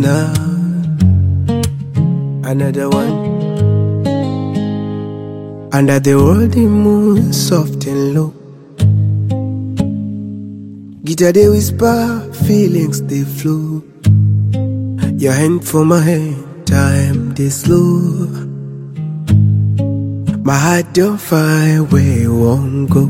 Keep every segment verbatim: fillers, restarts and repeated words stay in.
tena, another one. Under the world, the moon soft and low. Guitar they whisper, feelings they flow. Your hand for my hand, time they slow. My heart don't find where it won't go.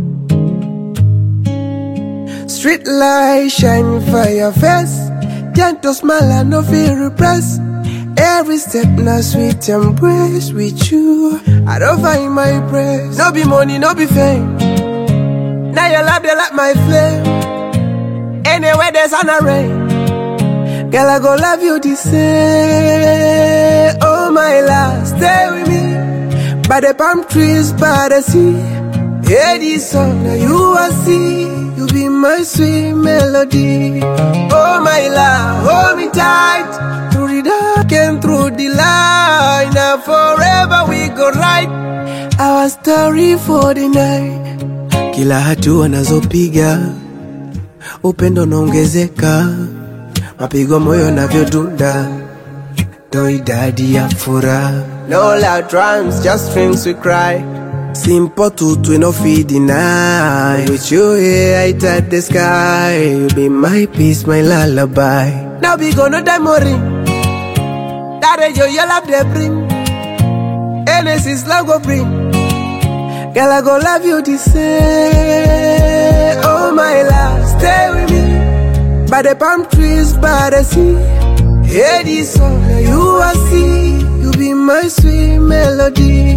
Street light shine for your face. Gentle smile and no fear repress. Every step now sweet embrace with you. I don't find my praise. No be money, no be fame. Now your love they like my flame. Anywhere there's sun or rain, girl I go love you the same. Oh my love, stay with me by the palm trees, by the sea. Hear this song, now you will see. You be my sweet melody. Oh my love, hold me tight through the dark and through the light. Now forever we go right. Our story for the night. Kila hatua nazopiga upendo naongezeka, mapigo moyo navyodunda, ndo idadi ya furaha. No loud drums, just strings we cry. Simple truth we no fit deny. With you here I touch the sky. You be my peace, my lullaby. Now we gonna die more. That is your love they bring. Genesis love go bring. Girl I go love you the same. Oh my love, stay with me by the palm trees, by the sea. Hear this song, now you will see. You be my sweet melody.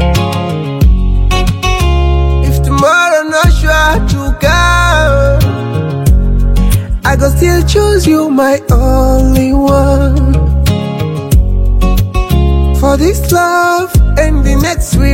If tomorrow not sure to come, I go still choose you, my only one. For this love and the next we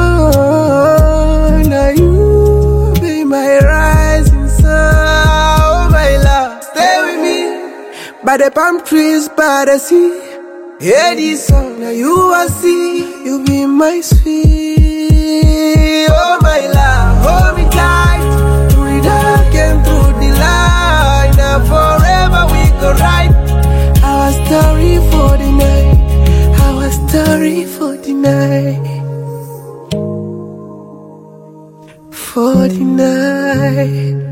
run, now you be my rising sun. Oh my love, stay with me by the palm trees, by the sea. Hear this song, now you will see. You be my sweet. Oh my love, hold me tight through the dark and through the light. Now forever we go right. Our story for the night. Our story for the night. For the night.